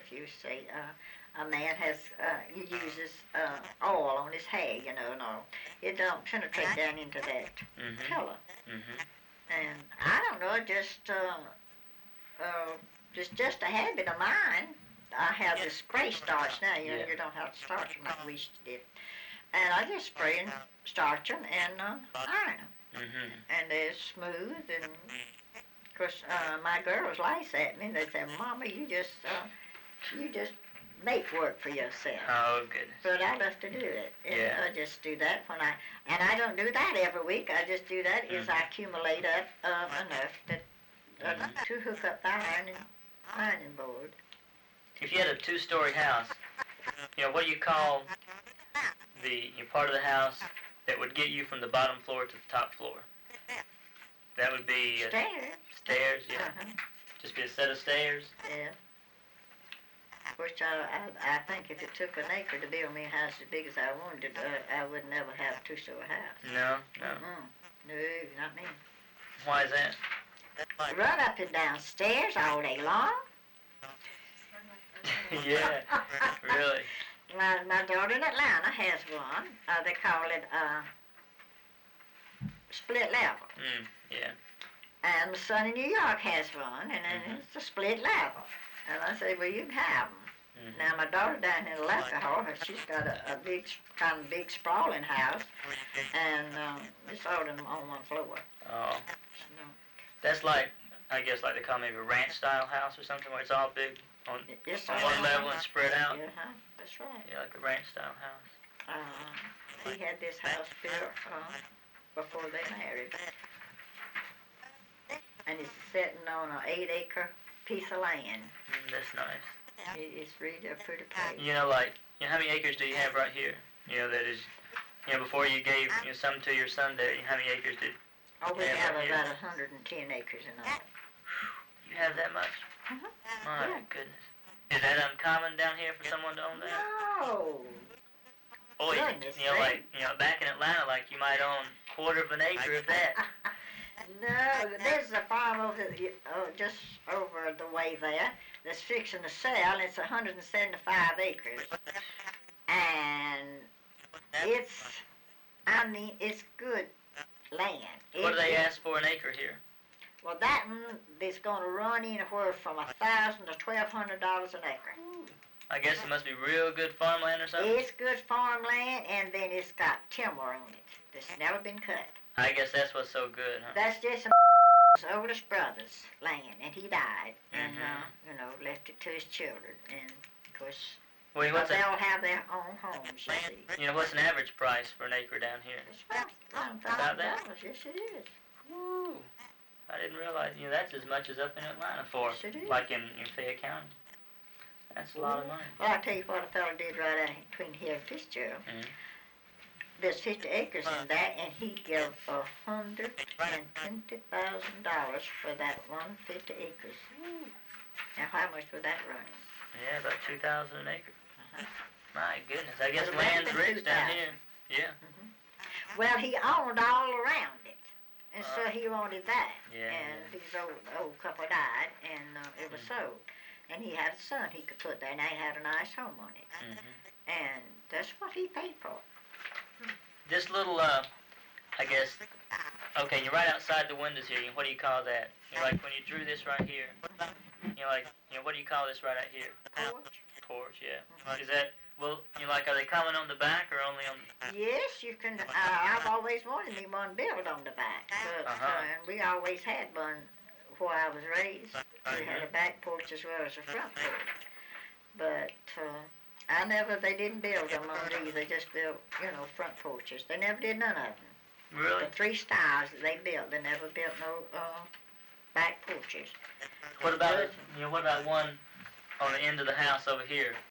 if you see a man he uses oil on his hair, and all. It don't penetrate down into that pillow. And I don't know, just a habit of mine. I have this spray starch now. You don't have to starch them like we used to do. And I just spray and starch them and iron them. And they're smooth. And of course, my girls laugh at me. They say, "Mama, you just make work for yourself." Oh, goodness. But I love to do it. And I just do that and I don't do that every week. I just do that as I accumulate up enough to hook up the ironing board. If you had a 2-story house, what do you call the part of the house that would get you from the bottom floor to the top floor? That would be stairs. Stairs, yeah. Just be a set of stairs. Yeah. Which I think if it took an acre to build me a house as big as I wanted, I would never have a 2-story house. No. No, not me. Why is that? Run up and down stairs all day long. Yeah, really. My daughter in Atlanta has one. They call it split level. Yeah. And my son in New York has one, and then it's a split level. And I say, well, you can have them. Now, my daughter down in Alcohol, she's got a big sprawling house, and it's all in on one floor. Oh. That's like, I guess, like they call maybe a ranch-style house or something, where it's all big on one level and spread out. That's right. Yeah, like a ranch-style house. He had this house built before they married. And it's sitting on an 8-acre piece of land. That's nice. It's really a pretty place. How many acres do you have right here? That is, before you gave some to your son there, how many acres did we have right about 110 acres in all. You have that much? My goodness. Is that uncommon down here for someone to own that? No. Boy, back in Atlanta, like you might own a quarter of an acre of that. No, there's a farm just over the way there that's fixing to sell. It's 175 acres. And it's good land. What do they ask for an acre here? Well, that one is going to run anywhere from $1,000 to $1,200 an acre. I guess it must be real good farmland or something? It's good farmland, and then it's got timber on it that's never been cut. I guess that's what's so good, huh? That's just oldest brother's land, and he died, and left it to his children, and of course, they'll have their own homes. You see. What's an average price for an acre down here? It's about $1,000. Yes, it is. Woo! I didn't realize. That's as much as up in Atlanta for, yes, it is. Like in Fayette County. That's a lot of money. Well, I'll tell you what a fellow did right out between here and Fitzgerald. There's 50 acres in that, and he gave $120,000 for that 150 acres. Now, how much was that running? Yeah, about $2,000 an acre. My goodness, I guess land's rich down here. Yeah. Well, he owned all around it, and so he wanted that. Yeah. And his old couple died, and it was sold. And he had a son he could put there, and they had a nice home on it. And that's what he paid for. This little, I guess, okay, you're right outside the windows here. What do you call that? Like when you drew this right here. What do you call this right out here? Porch. Porch, yeah. Is that, are they common on the back or only on the... Yes, you can, I've always wanted me one built on the back. But, and we always had one where I was raised. We had a back porch as well as a front porch. But, they didn't build them on these. They just built, front porches. They never did none of them. Really? The 3 styles that they built, they never built no back porches. What about one on the end of the house over here?